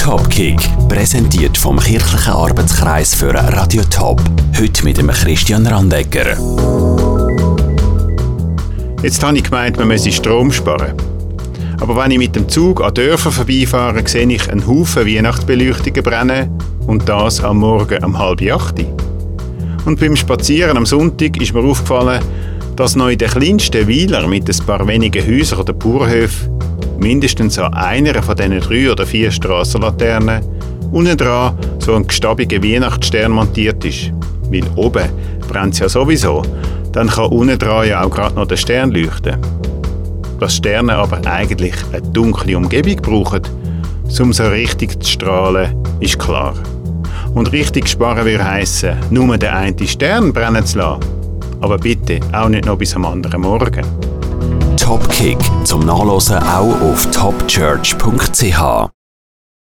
Topkick, präsentiert vom Kirchlichen Arbeitskreis für Radio Top. Heute mit dem Christian Randegger. Jetzt habe ich gemeint, man müsse Strom sparen. Aber wenn ich mit dem Zug an Dörfern vorbeifahre, sehe ich einen Haufen Weihnachtsbeleuchtungen brennen und das am Morgen um 7:30. Und beim Spazieren am Sonntag ist mir aufgefallen, dass noch in den kleinsten Weiler mit ein paar wenigen Häusern oder Bauernhöfen mindestens an einer von diesen 3 oder 4 Strassenlaternen unten dran so ein gestabiger Weihnachtsstern montiert ist. Weil oben brennt es ja sowieso, dann kann unten dran ja auch gerade noch der Stern leuchten. Dass Sterne aber eigentlich eine dunkle Umgebung brauchen, um so richtig zu strahlen, ist klar. Und richtig sparen würde heissen, nur den einen Stern brennen zu lassen. Aber bitte auch nicht noch bis am anderen Morgen. Topkick zum Nachlesen auch auf topchurch.ch.